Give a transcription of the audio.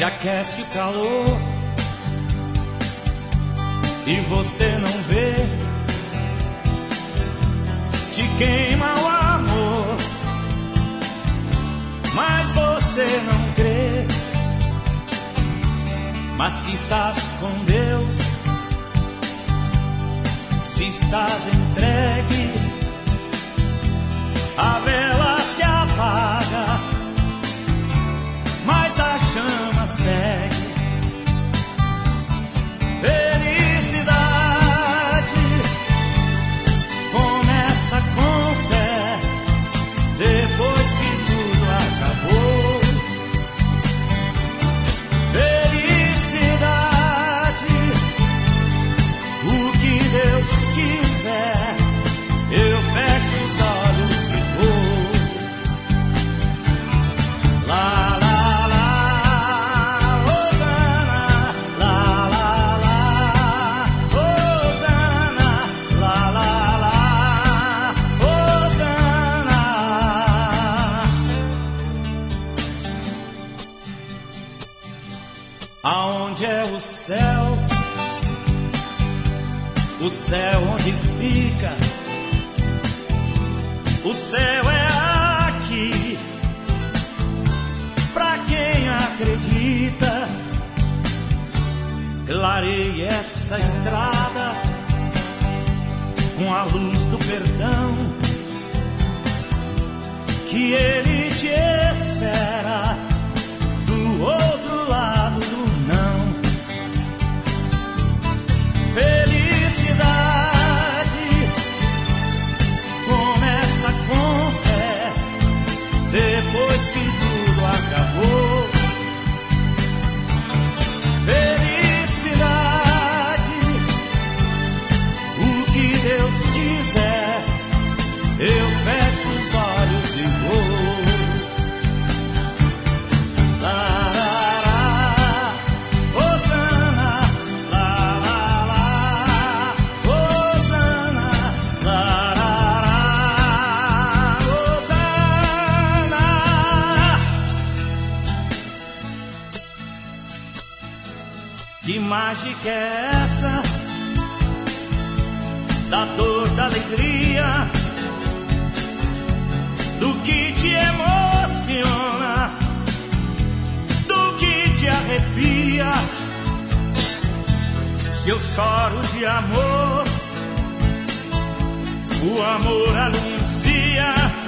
te aquece o calor e você não vê, te queima o amor, mas você não crê. Mas se estás com Deus, se estás entregue, a vela se apaga, mas a chama segue. Felicidade começa com fé, depois que tudo acabou. Felicidade, o que Deus quiser, eu fecho os olhos e vou. Lá, lá, lá, Hosana, lá, lá, lá, Hosana, lá, lá, lá, Hosana. Aonde é o céu? O céu onde fica? O céu é aqui, pra quem acredita. Clareie essa estrada com a luz do perdão, que Ele te espera do outro lado do não. Felicidade começa com fé, depois que tudo acabou. Felicidade, o que Deus quiser, eu fecho os olhos e vou. Lá, lá, lá, Hosana, lá, lá, lá, Hosana, lá, lá, lá, Hosana. Que mágica é essa? Da dor, da alegria, do que te emociona, do que te arrepia. Se eu choro de amor, o amor anuncia